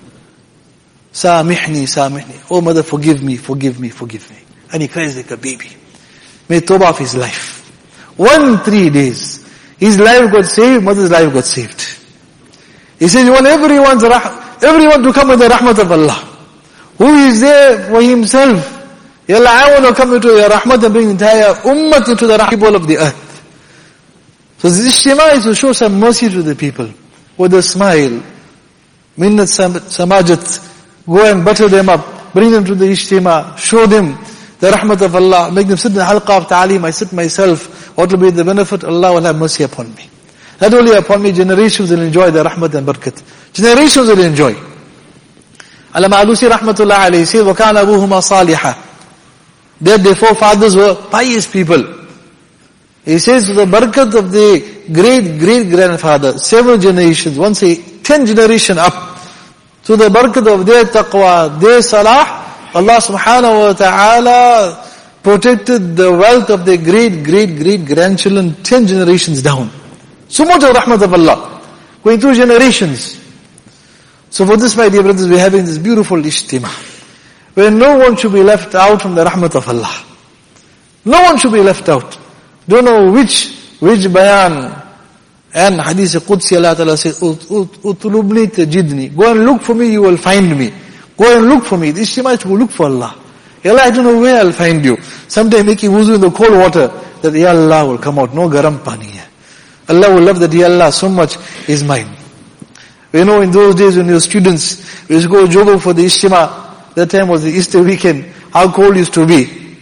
Samihni, samihni. Oh mother, forgive me, forgive me, forgive me. And he cries like a baby. Made tawbah of his life. 3 days. His life got saved, mother's life got saved. He says, you want everyone to come with the rahmat of Allah. Who is there for himself? Ya Allah, I want to come into your rahmat and bring entire ummah into the people of the earth. So this ijtima is to show some mercy to the people. With a smile. Minnat samajat. Go and butter them up. Bring them to the ijtima. Show them the rahmat of Allah. Make them sit in the halqa of ta'aleem. I sit myself. What will be the benefit? Allah will have mercy upon me. Not only upon me, generations will enjoy the rahmat and barakat. Generations will enjoy. Allama Alusi rahmatullah alayhi says, وَكَانَ أَبُوهُمَا صَالِحًا. Their forefathers were pious people. He says, to the barakat of the great-great-grandfather, 7 generations, one say 10 generations up, to the barakat of their taqwa, their salah, Allah subhanahu wa ta'ala protected the wealth of their great-great-great-grandchildren 10 generations down. So much of rahmat of Allah, going through generations. So for this, my dear brothers, we're having this beautiful ijtima, where no one should be left out from the rahmat of Allah. No one should be left out. Don't know which bayan. And hadith Qudsi, Allah Ta'ala says, Utulubni tajidni. Go and look for me, you will find me. Go and look for me. The ijtima is to look for Allah. Ya Allah, I don't know where I'll find you. Sometime making wuzu in the cold water, that Ya Allah will come out. No garam pani hai. Allah will love that, Ya Allah, so much is mine. We know in those days when we were students, we used to go jogo for the ijtima. That time was the Easter weekend. How cold it used to be.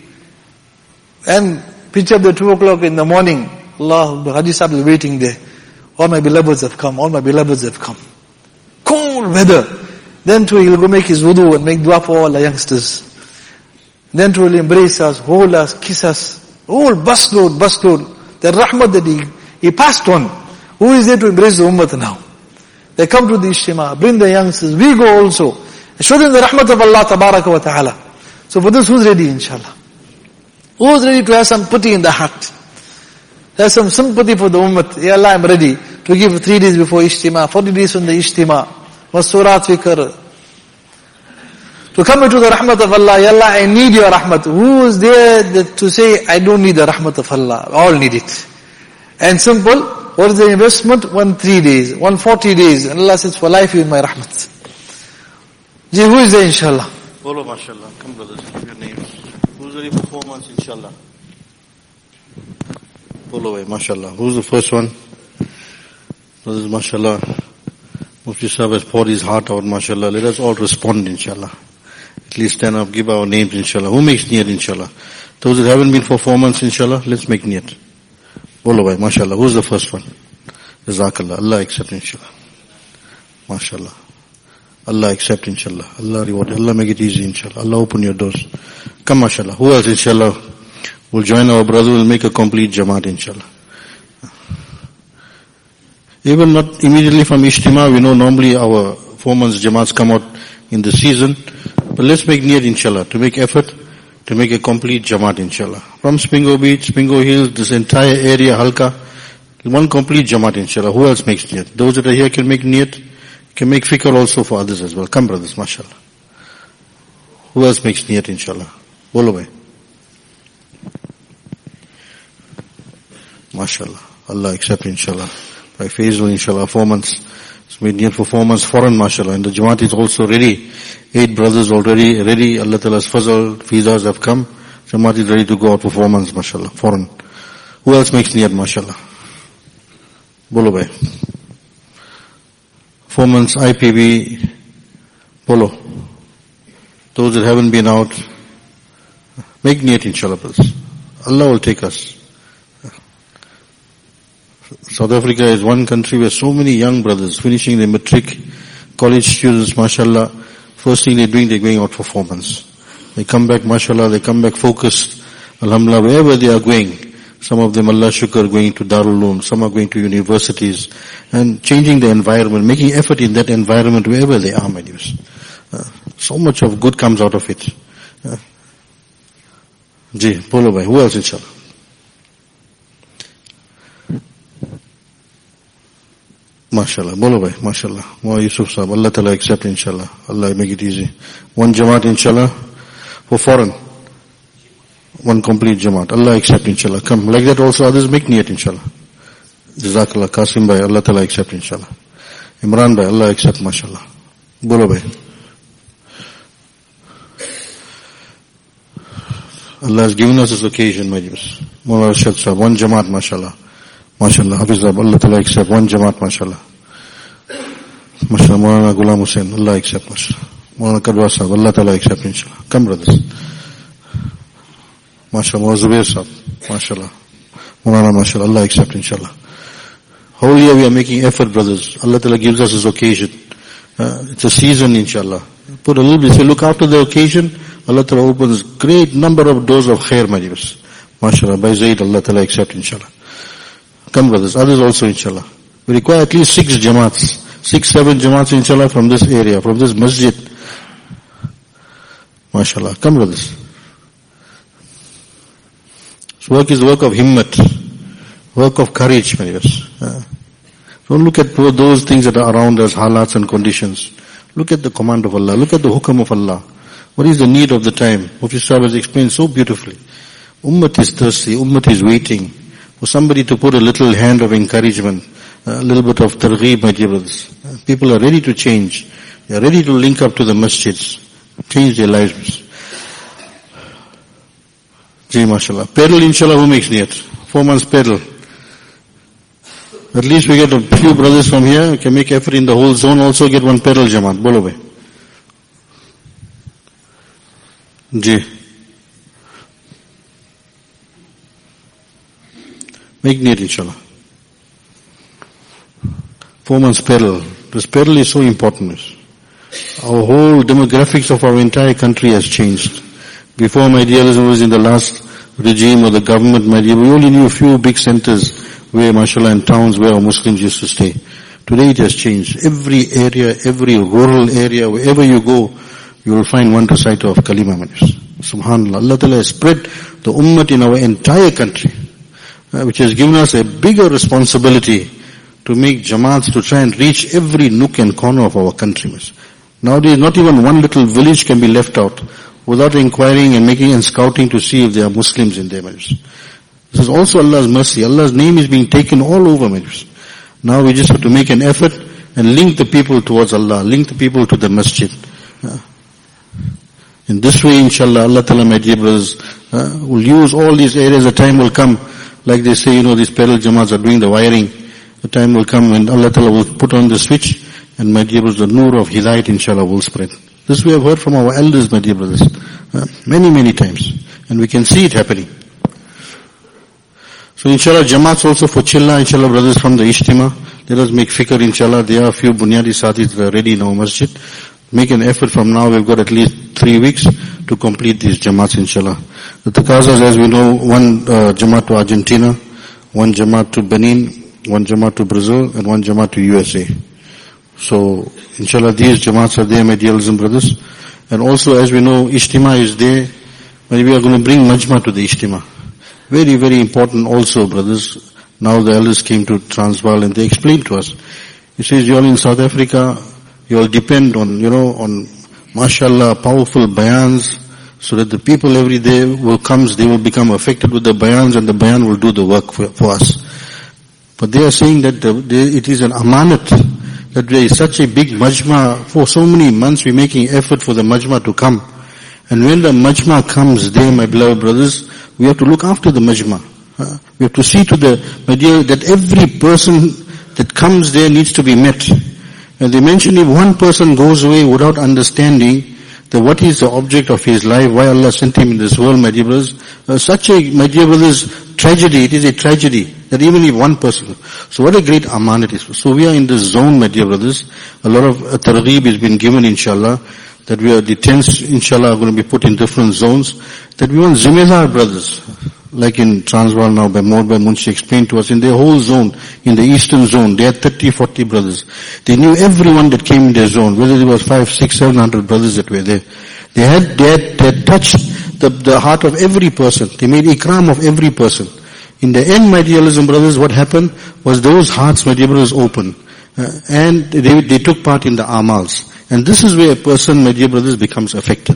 And pitch up the 2 o'clock in the morning. Allah, the Haji Sahib is waiting there. All my beloveds have come. All my beloveds have come. Cold weather. Then too he'll go make his wudu and make dua for all the youngsters. Then too he'll embrace us, hold us, kiss us. All busload. The rahmat that he passed on. Who is there to embrace the ummah now? They come to the ijtima, bring the youngsters, we go also. Show them the rahmat of Allah tabaraka wa ta'ala. So for this, who's ready inshallah? Who's ready to have some pity in the heart? Have some sympathy for the ummah. Ya Allah, I'm ready to give 3 days before ijtima, 40 days from the ijtima, masurat fikr. To come into the rahmat of Allah, Ya Allah, I need your rahmat. Who is there to say, I don't need the rahmat of Allah? All need it. And simple. What is the investment? 3 days, 40 days. And Allah says, for life you in my rahmat. Ji, who is there inshallah? Bolo mashallah. Come brothers, your names. Who's ready for 4 months inshallah? Bolo away, mashallah. Who's the first one? Brothers, mashallah. Mufti Sahib has poured his heart out, mashallah. Let us all respond inshallah. At least stand up, give our names inshallah. Who makes niyat inshallah? Those that haven't been for 4 months inshallah, let's make niyat. Bolo bhai, mashallah. Who's the first one? Jazakallah. Allah accept inshallah. Mashallah. Allah accept inshallah. Allah reward. Allah make it easy inshallah. Allah open your doors. Come mashallah. Who else inshallah will join our brother, will make a complete Jamaat inshallah. Even not immediately from Ijtima, we know normally our 4 months Jamaats come out in the season. But let's make niyat inshallah, to make effort, to make a complete Jamaat inshallah. From Spingo Beach, Spingo Hills, this entire area, Halka, one complete Jamaat inshallah. Who else makes niyat? Those that are here can make niyat, can make fikr also for others as well. Come brothers, mashallah. Who else makes niyat inshallah? Bolo bhai. Mashallah. Allah accept inshallah. By Faisal inshallah, 4 months. It's made niyat for 4 months foreign mashallah. And the Jamaat is also ready. 8 brothers already ready. Allah Ta'ala's fazal, visas have come. Jamaat is ready to go out for 4 months mashallah, foreign. Who else makes niyat mashallah? Bolo bhai. 4 months IPB, Bolo. Those that haven't been out, make niyat inshallah brothers. Allah will take us. South Africa is one country where so many young brothers finishing their matric, college students, mashallah, first thing they're doing, they're going out for 4 months. They come back, mashallah, they come back focused, alhamdulillah, wherever they are going. Some of them, Allah shukr, going to Darul Uloom, some are going to universities, and changing the environment, making effort in that environment wherever they are, my dears. So much of good comes out of it. Ji, Bolo bhai, who else inshallah? MashaAllah, Bolo bhai, MashaAllah. Moa Yusuf sahab, Allah Ta'ala accept inshallah. Allah make it easy. One Jamaat inshallah for foreign. One complete Jamaat. Allah accept inshallah. Come, like that also others make niyat inshallah. Jazakallah, Qasim bhai, Allah Ta'ala accept inshallah. Imran bhai, Allah accept mashallah. Bolo bhai. Allah has given us this occasion, my dears. Mawla Arshad sahab, one Jamaat mashallah. MashaAllah, Hafiz Sahab, Allah Ta'ala accept, one Jamaat, MashaAllah. MashaAllah, Maulana Ghulam Hussain, Allah accept, MashaAllah. Maulana Kadwa Sahab, Allah Ta'ala accept, inshallah. Come brothers. MashaAllah, Maulana Zubair Sahab, MashaAllah. Maulana, MashaAllah, Allah accept, inshallah. Whole year we are making effort, brothers. Allah Ta'ala gives us this occasion. It's a season, inshallah. Put a little bit, say, look after the occasion, Allah Ta'ala opens great number of doors of khair, my dears. MashaAllah, by Zayd, Allah Ta'ala accept, inshallah. Come brothers, others also inshallah. We require at least 6 Jamaats, 6-7 Jamaats inshallah from this area, from this masjid. MashaAllah. Come brothers. This work is work of himmat, work of courage, my dears. Don't look at those things that are around us, halats and conditions. Look at the command of Allah, look at the hukam of Allah. What is the need of the time? Mufti Sahib has explained so beautifully. Ummat is thirsty, Ummat is waiting for somebody to put a little hand of encouragement, a little bit of targheeb, my dear brothers. People are ready to change. They are ready to link up to the masjids, change their lives. Ji, mashallah. Pedal, inshallah, who makes niyat? 4 months pedal. At least we get a few brothers from here, we can make effort in the whole zone, also get one pedal Jamaat. Bolo bhai. Ji. Make niyat inshallah. 4 months pedal. This pedal is so important. Our whole demographics of our entire country has changed. Before, my dear listeners, was in the last regime of the government, my dear, we only knew a few big centers where, mashallah, in towns where our Muslims used to stay. Today it has changed. Every area, every rural area, wherever you go, you will find one reciter of Kalima. Subhanallah. Allah Ta'ala has spread the ummah in our entire country, which has given us a bigger responsibility to make Jamaats, to try and reach every nook and corner of our country. Nowadays, not even one little village can be left out without inquiring and making and scouting to see if there are Muslims in there. This is also Allah's mercy. Allah's name is being taken all over. Now we just have to make an effort and link the people towards Allah, link the people to the masjid. In this way, inshallah, Allah Ta'ala, my dear brothers, will use all these areas. The time will come, like they say, these pedal Jamaats are doing the wiring. The time will come when Allah Ta'ala will put on the switch, and my dear brothers, the nur of Hidayat, inshallah, will spread. This we have heard from our elders, my dear brothers, many, many times. And we can see it happening. So inshallah, Jamaats also for Chilla, inshallah, brothers from the Ijtima. Let us make fikr, inshallah. There are a few Bunyadi Sathis that are ready in our masjid. Make an effort from now. We've got at least 3 weeks to complete these Jamaats, inshallah. The Taqazas, as we know, one Jamaat to Argentina, one Jamaat to Benin, one Jamaat to Brazil, and one Jamaat to USA. So, inshallah, these Jamaats are there, my dear Muslim brothers. And also, as we know, Ijtima is there. But we are going to bring Majma to the Ijtima. Very, very important also, brothers. Now the elders came to Transvaal and they explained to us. He says, you all in South Africa, you all depend on, on mashallah, powerful bayans, so that the people every day they will become affected with the bayans and the bayan will do the work for us. But they are saying that it is an amanat, that there is such a big majma. For so many months we're making effort for the majma to come. And when the majma comes there, my beloved brothers, we have to look after the majma. We have to see to that every person that comes there needs to be met. And they mentioned if one person goes away without understanding that what is the object of his life, why Allah sent him in this world, my dear brothers, my dear brothers, tragedy, it is a tragedy that even if one person. So what a great aman it is. So we are in this zone, my dear brothers. A lot of targheeb has been given, inshallah, that the tents, inshallah, are going to be put in different zones, that we want Zimmedar brothers, like in Transvaal now, by Munshi explained to us, in their whole zone, in the eastern zone, they had 30, 40 brothers. They knew everyone that came in their zone, whether it was 500, 600, 700 brothers that were there. They had touched the heart of every person. They made ikram of every person. In the end, my dear Muslim brothers, what happened was those hearts, my dear brothers, opened. And they took part in the amals. And this is where a person, my dear brothers, becomes affected.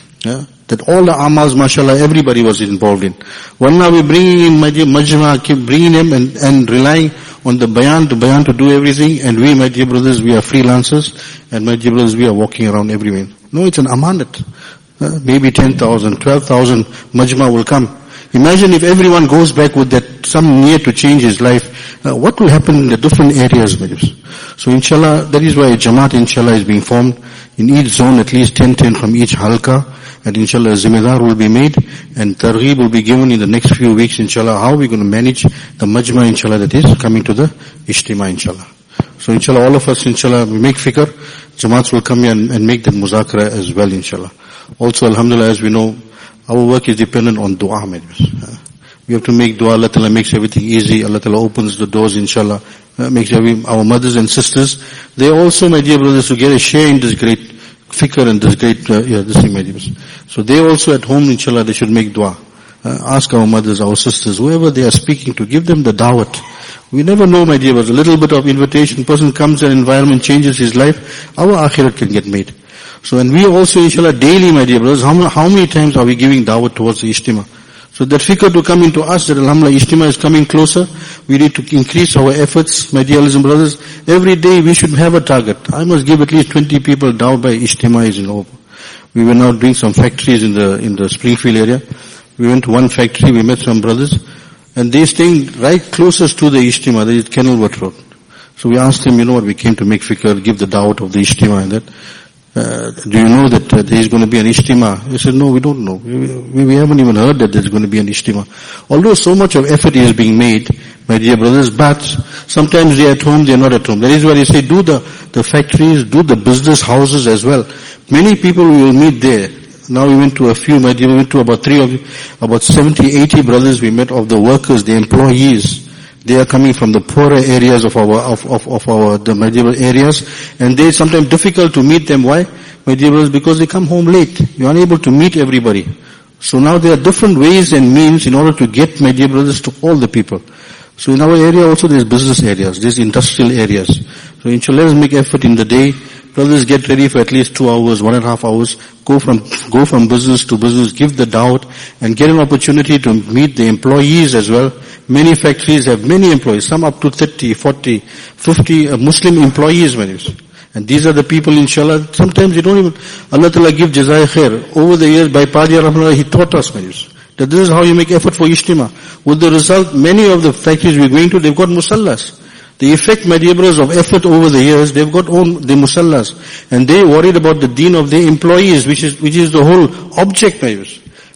That all the amals, mashallah, everybody was involved in. One now we're bringing in, my dear Majma, keep bringing them and relying on the bayan to do everything. And we, my dear brothers, we are freelancers. And my dear brothers, we are walking around everywhere. No, it's an amanat. Maybe 10,000, 12,000 Majma will come. Imagine if everyone goes back with that, some need to change his life. What will happen in the different areas, my dears? So inshallah, that is why a Jamaat, inshallah, is being formed. In each zone, at least 10 from each halqa. And inshallah, a Zimmedar will be made. And targheeb will be given in the next few weeks, inshallah, how we're going to manage the Majma, inshallah, that is coming to the Ijtima, inshallah. So inshallah, all of us, inshallah, we make fikr. Jamaats will come here and make that muzakara as well, inshallah. Also, alhamdulillah, as we know, our work is dependent on dua, my dears. We have to make dua. Allah Ta'ala makes everything easy. Allah Ta'ala opens the doors, inshallah. Makes our mothers and sisters, they also, my dear brothers, to get a share in this great fikr and this great, this thing, my dears. So they also at home, inshallah, they should make dua. Ask our mothers, our sisters, whoever they are speaking to, give them the dawat. We never know, my dear brothers, a little bit of invitation, person comes and environment changes his life, our akhirat can get made. So, and we also, inshallah, daily, my dear brothers, how many times are we giving dawat towards the Ijtima? So that fikr to come into us, that alhamdulillah, Ijtima is coming closer, we need to increase our efforts, my dear Muslim brothers. Every day we should have a target. I must give at least 20 people dawat by Ijtima is in over. We were now doing some factories in the Springfield area. We went to one factory, we met some brothers, and they staying right closest to the Ijtima, that is Kenilworth Road. So we asked them, what, we came to make fikr, give the dawat of the Ijtima and that. Do you know that there is going to be an Ijtima? They said, no, we don't know. We haven't even heard that there's going to be an Ijtima. Although so much of effort is being made, my dear brothers, but sometimes they're at home, they're not at home. That is why they say, do the factories, do the business houses as well. Many people we will meet there. Now we went to a few, my dear, we went to about 70, 80 brothers we met of the workers, the employees. They are coming from the poorer areas of the medieval areas, and they sometimes difficult to meet them. Why? My dear brothers, because they come home late. You are unable to meet everybody. So now there are different ways and means in order to get, my dear brothers, to all the people. So in our area also there's business areas, there's industrial areas. So inshallah, let's make effort in the day. Brothers, get ready for at least 2 hours, 1.5 hours. Go from business to business, give the dawat, and get an opportunity to meet the employees as well. Many factories have many employees, some up to 30, 40, 50 Muslim employees. And these are the people, inshallah, sometimes you don't even, Allah Ta'ala give jazai khair. Over the years, by Padi Rahmanullah, he taught us, that this is how you make effort for Ijtima. With the result, many of the factories we're going to, they've got musallas. The effect, my dear brothers, of effort over the years, they've got the musallas. And they worried about the deen of their employees, which is the whole object, my dears.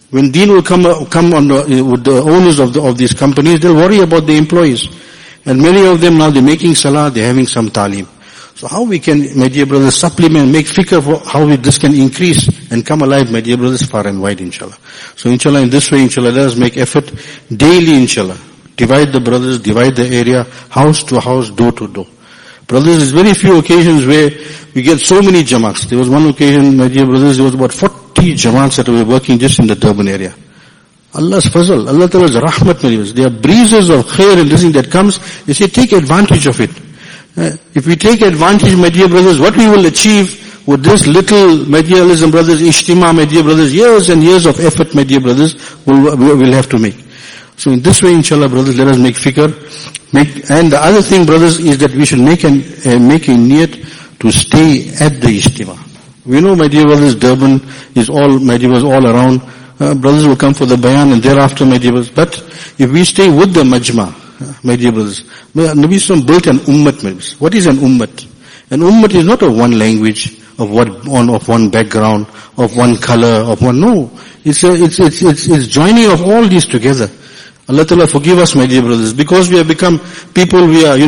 When deen will come on with the owners of these companies, they'll worry about the employees. And many of them now, they're making salah, they're having some talim. So how we can, my dear brothers, supplement, make fikr for how this can increase and come alive, my dear brothers, far and wide, inshallah. So inshallah, in this way, inshallah, let us make effort daily, inshallah. Divide the brothers, divide the area, house to house, door to door. Brothers, there's very few occasions where we get so many jamaats. There was one occasion, my dear brothers, there was about 40 jamaats that were working just in the Durban area. Allah's fazl, Allah Ta'ala's rahmat, my dear brothers. There are breezes of khair and this thing that comes. They say, take advantage of it. If we take advantage, my dear brothers, what we will achieve with this little, my dear brothers, ijtima, my dear brothers, years and years of effort, my dear brothers, we'll have to make. So in this way, inshallah, brothers, let us make fikr. And the other thing, brothers, is that we should make a niyat to stay at the ijtima. We know, my dear brothers, Durban is all, my dear brothers, all around. Brothers will come for the bayan and thereafter, my dear brothers. But if we stay with the majma, my dear brothers, Nabi Sallam built an ummat, my brothers. What is an ummat? An ummat is not of one language, of one background, of one color, of one, no. It's joining of all these together. Allah Ta'ala forgive us, my dear brothers, because we have become people, we are,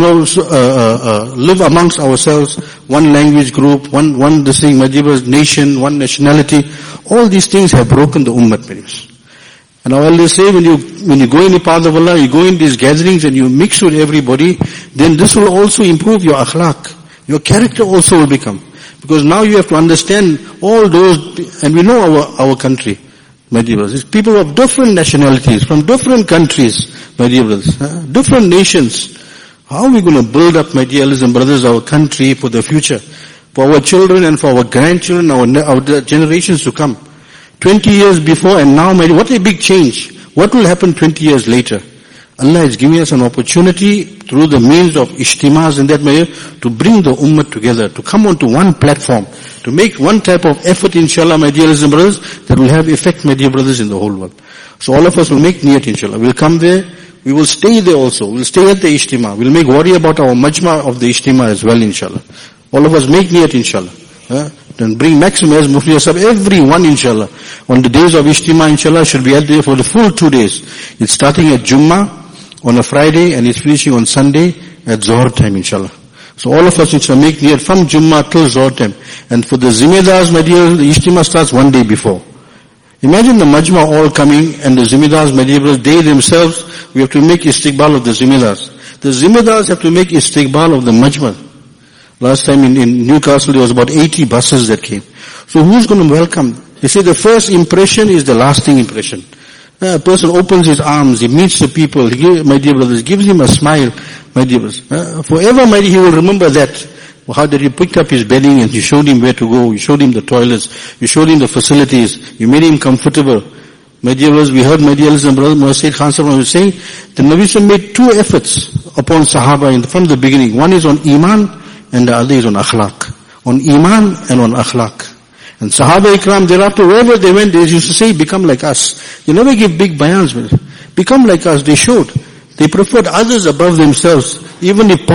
live amongst ourselves, one language group, one this thing, my dear brothers, nation, one nationality. All these things have broken the ummah, my dear. And I always say, when you go in the path of Allah, you go in these gatherings and you mix with everybody, then this will also improve your akhlaq. Your character also will become. Because now you have to understand all those, and we know our country. My dear brothers, it's people of different nationalities, from different countries, my dear brothers, different nations. How are we going to build up, my dear brothers, our country for the future? For our children and for our grandchildren, our generations to come. 20 years before and now, my dear, what a big change. What will happen 20 years later? Allah is giving us an opportunity through the means of ijtimas and that, my dear, to bring the ummah together, to come onto one platform, to make one type of effort, inshallah, my dear brothers, that will have effect, my dear brothers, in the whole world. So all of us will make niyat, inshallah. We'll come there, we will stay there also, we'll stay at the ijtima, we'll make worry about our majma of the ijtima as well, inshallah. All of us make niyat, inshallah. Then bring maximum, as Mufti Sahib, everyone, inshallah, on the days of ijtima, inshallah, should be out there for the full 2 days. It's starting at Jummah, on a Friday, and it's finishing on Sunday at Zohar time, inshallah. So all of us, inshallah, make niyat from Jummah till Zohar time. And for the Zimedars, my dear, the ijtima starts 1 day before. Imagine the majma all coming, and the Zimedars, my dear brothers, they themselves, we have to make istiqbal of the Zimedars. The Zimedars have to make istiqbal of the majma. Last time in Newcastle, there was about 80 buses that came. So who's going to welcome? They say the first impression is the lasting impression. A person opens his arms, he meets the people, my dear brothers, gives him a smile, my dear brothers. Forever, my dear, he will remember that. How that you picked up his bedding and you showed him where to go, you showed him the toilets, you showed him the facilities, you made him comfortable. My dear brothers, we heard my dear brother Muhammad Khan Sahib was saying, the Nabi Sallam made 2 efforts upon Sahaba from the beginning. One is on Iman and the other is on Akhlaq. On Iman and on Akhlaq. And Sahaba Ikram, thereafter, wherever they went, they used to say, become like us. They never give big bayans, but become like us. They showed. They preferred others above themselves, even if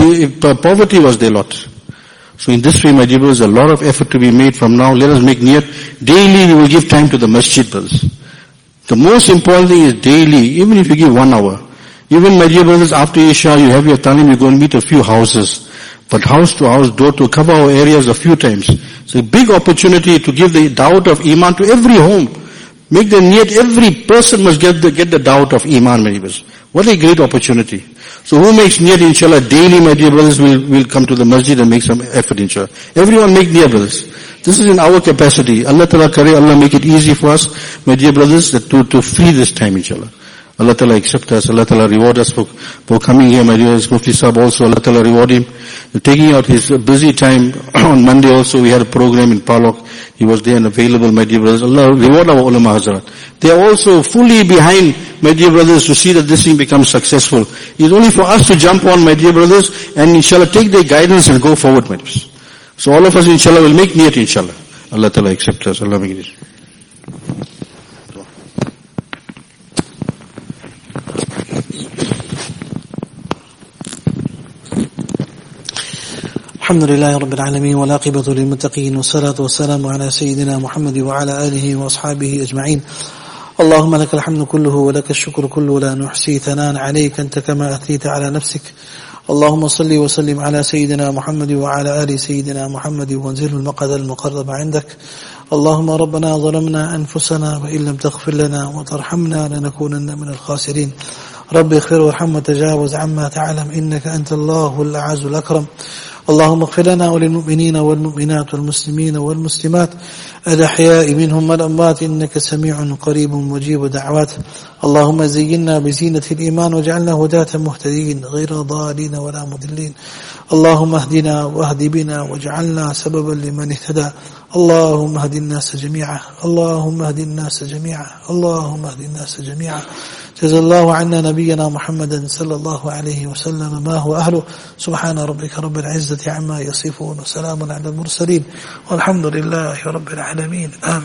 poverty was their lot. So in this way, my dear brothers, a lot of effort to be made from now. Let us make niyat. Daily we will give time to the masjid, brothers. The most important thing is daily, even if you give 1 hour. Even, my dear brothers, after Isha, you have your talim, you go and meet a few houses. But house to house, door to cover our areas a few times. It's a big opportunity to give the da'wat of Iman to every home. Make the niyat, every person must get the da'wat of Iman, my dear brothers. What a great opportunity. So who makes niyat, inshallah, daily, my dear brothers, will come to the masjid and make some effort, inshallah. Everyone make niyat, brothers. This is in our capacity. Allah Ta'ala kare, Allah make it easy for us, my dear brothers, to free this time, inshallah. Allah Ta'ala accept us. Allah Ta'ala reward us for coming here, my dear Mufti Sahib also. Allah Ta'ala reward him. Taking out his busy time. On Monday also we had a program in Palok. He was there and available, my dear brothers. Allah reward our ulama hazrat. They are also fully behind, my dear brothers, to see that this thing becomes successful. It's only for us to jump on, my dear brothers, and inshallah take their guidance and go forward, my dear. So all of us, inshallah, will make niyat, inshallah. Allah Ta'ala accept us. Allah make it. الحمد لله رب العالمين والعاقبة للمتقين والصلاة والسلام على سيدنا محمد وعلى آله وأصحابه أجمعين اللهم لك الحمد كله ولك الشكر كله ولا نحصي ثناء عليك أنت كما أثنيت على نفسك. اللهم صل وسلم على سيدنا محمد وعلى آل سيدنا محمد وانزل المقعد المقرب عندك. اللهم ربنا ظلمنا أنفسنا وإن لم تغفر لنا وترحمنا لنكونن من الخاسرين. رب اغفر وارحم وتجاوز عما تعلم إنك أنت الله الأعز الأكرم. اللهم اغفر لنا وللمؤمنين والمؤمنات والمسلمين والمسلمات الأحياء منهم والأموات إنك سميع قريب مجيب دعوات. اللهم زينا بزينة الإيمان واجعلنا هداة مهتدين غير ضالين ولا مضلين. اللهم اهدنا واهد بنا واجعلنا سببا لمن اهتدى. اللهم اهد الناس جميعا. اللهم اهد الناس جميعا. اللهم اهد الناس جميعا. جزا الله عنا نبينا محمدا صلى الله عليه وسلم ما هو أهله. سبحان ربك رب العزة عما يصفون وسلام على المرسلين والحمد لله رب العالمين. آمين.